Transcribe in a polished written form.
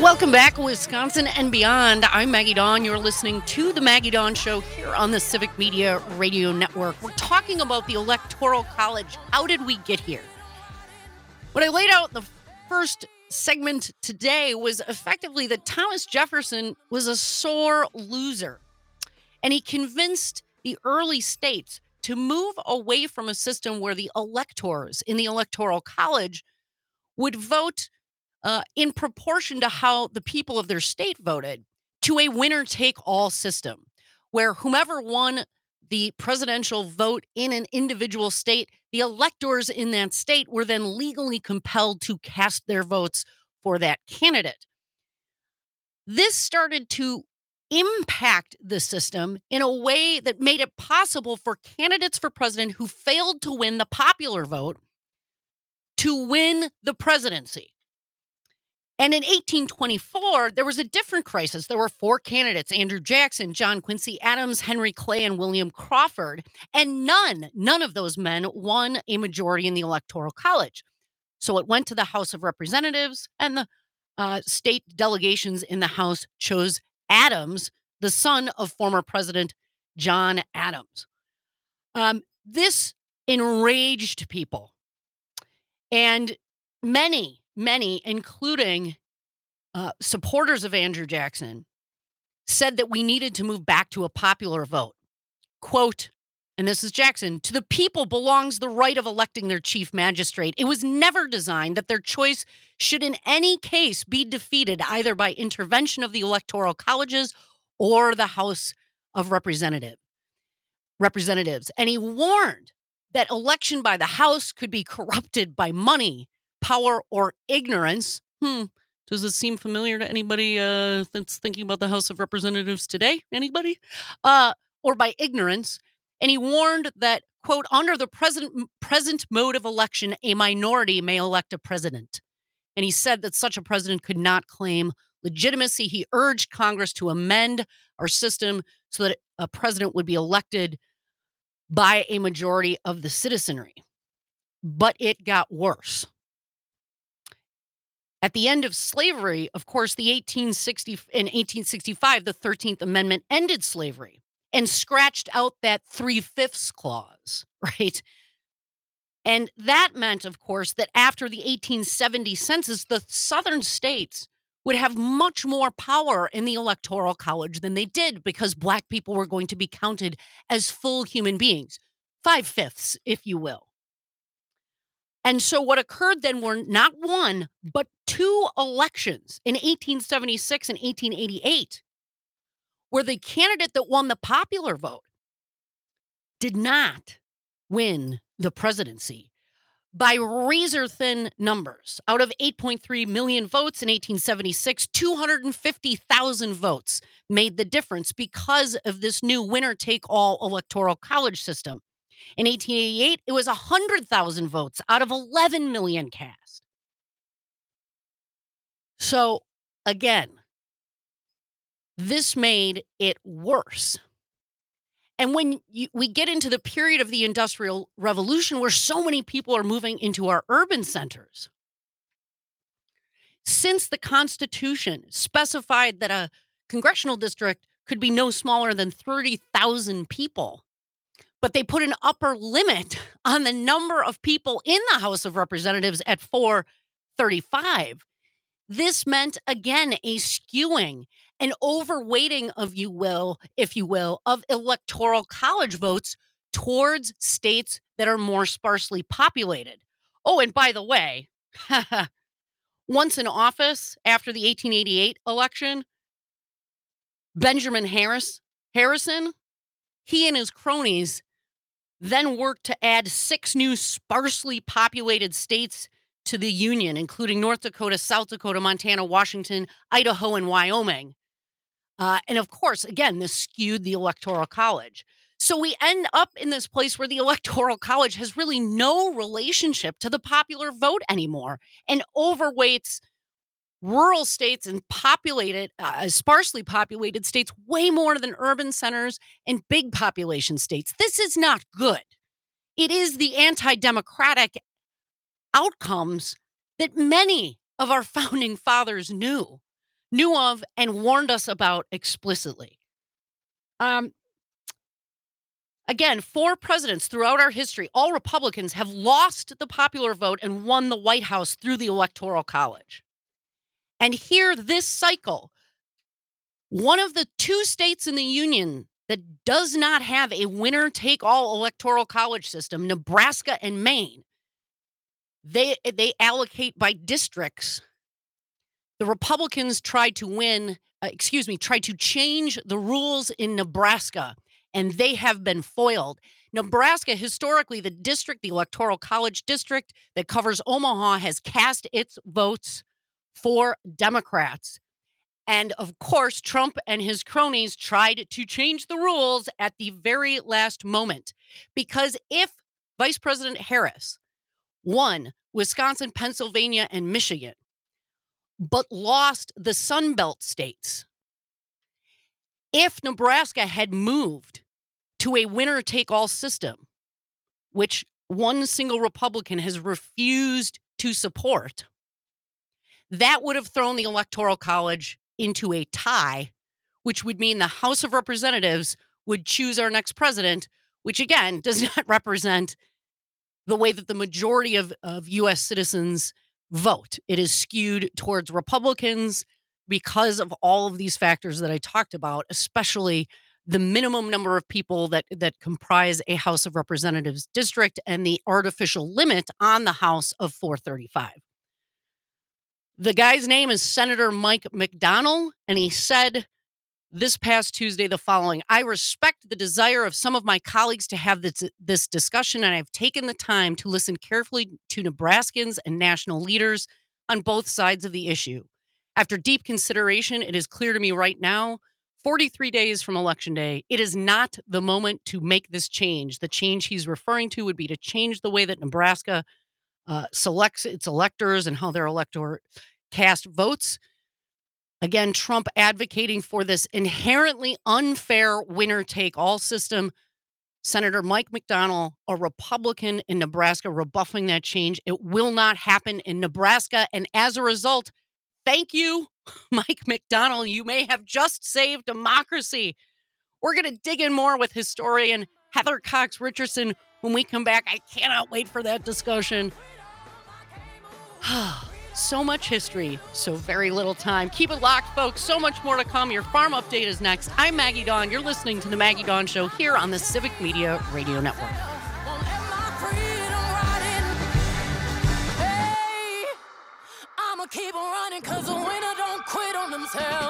Welcome back, Wisconsin and beyond. I'm Maggie Dawn. You're listening to The Maggie Dawn Show here on the Civic Media Radio Network. We're talking about the Electoral College. How did we get here? What I laid out in the first segment today was effectively that Thomas Jefferson was a sore loser. And he convinced the early states to move away from a system where the electors in the Electoral College would vote in proportion to how the people of their state voted, to a winner-take-all system, where whomever won the presidential vote in an individual state, the electors in that state were then legally compelled to cast their votes for that candidate. This started to impact the system in a way that made it possible for candidates for president who failed to win the popular vote to win the presidency. And in 1824, there was a different crisis. There were four candidates: Andrew Jackson, John Quincy Adams, Henry Clay, and William Crawford. And none of those men won a majority in the Electoral College. So it went to the House of Representatives, and the state delegations in the House chose Adams, the son of former President John Adams. This enraged people. And many, including supporters of Andrew Jackson, said that we needed to move back to a popular vote. Quote, and this is Jackson, "To the people belongs the right of electing their chief magistrate. It was never designed that their choice should in any case be defeated either by intervention of the electoral colleges or the House of Representatives." And he warned that election by the House could be corrupted by money, power, or ignorance. Does this seem familiar to anybody that's thinking about the House of Representatives today? Anybody? Or by ignorance. And he warned that, quote, "Under the present mode of election, a minority may elect a president." And he said that such a president could not claim legitimacy. He urged Congress to amend our system so that a president would be elected by a majority of the citizenry. But it got worse. At the end of slavery, of course, in 1865, the 13th Amendment ended slavery and scratched out that 3/5 clause, right? And that meant, of course, that after the 1870 census, the southern states would have much more power in the Electoral College than they did, because Black people were going to be counted as full human beings, 5/5, if you will. And so what occurred then were not one, but two elections in 1876 and 1888, where the candidate that won the popular vote did not win the presidency by razor-thin numbers. Out of 8.3 million votes in 1876, 250,000 votes made the difference because of this new winner-take-all electoral college system. In 1888, it was 100,000 votes out of 11 million cast. So, again, this made it worse. And when we get into the period of the Industrial Revolution, where so many people are moving into our urban centers, since the Constitution specified that a congressional district could be no smaller than 30,000 people, but they put an upper limit on the number of people in the House of Representatives at 435, this meant, again, a skewing, an overweighting if you will, of electoral college votes towards states that are more sparsely populated. Oh, and by the way, once in office after the 1888 election, Benjamin Harrison, he and his cronies then worked to add 6 new sparsely populated states to the Union, including North Dakota, South Dakota, Montana, Washington, Idaho, and Wyoming. And of course, again, this skewed the Electoral College. So we end up in this place where the Electoral College has really no relationship to the popular vote anymore, and overweights rural states and sparsely populated states way more than urban centers and big population states. This is not good. It is the anti-democratic outcomes that many of our founding fathers knew. knew of and warned us about explicitly. Again, 4 presidents throughout our history, all Republicans, have lost the popular vote and won the White House through the Electoral College. And here, this cycle, one of the 2 states in the union that does not have a winner-take-all Electoral College system, Nebraska and Maine, they allocate by districts. The Republicans tried to change the rules in Nebraska, and they have been foiled. Nebraska, historically, the Electoral College district that covers Omaha, has cast its votes for Democrats. And of course, Trump and his cronies tried to change the rules at the very last moment. Because if Vice President Harris won Wisconsin, Pennsylvania, and Michigan, but lost the Sun Belt states, if Nebraska had moved to a winner-take-all system, which one single Republican has refused to support, that would have thrown the Electoral College into a tie, which would mean the House of Representatives would choose our next president, which again does not represent the way that the majority of U.S. citizens vote. It is skewed towards Republicans because of all of these factors that I talked about, especially the minimum number of people that comprise a House of Representatives district and the artificial limit on the House of 435. The guy's name is Senator Mike McDonnell, and he said this past Tuesday the following: I respect the desire of some of my colleagues to have this discussion, and I've taken the time to listen carefully to Nebraskans and national leaders on both sides of the issue. After deep consideration, it is clear to me right now, 43 days from Election Day, it is not the moment to make this change. The change he's referring to would be to change the way that Nebraska selects its electors and how their elector cast votes. Again, Trump advocating for this inherently unfair winner-take-all system. Senator Mike McDonnell, a Republican in Nebraska, rebuffing that change. It will not happen in Nebraska. And as a result, thank you, Mike McDonnell. You may have just saved democracy. We're going to dig in more with historian Heather Cox Richardson when we come back. I cannot wait for that discussion. So much history, so very little time. Keep it locked, folks. So much more to come. Your farm update is next. I'm Maggie Dawn. You're listening to The Maggie Dawn Show here on the Civic Media Radio Network. I'ma keep on running 'cause the winner don't quit on themselves.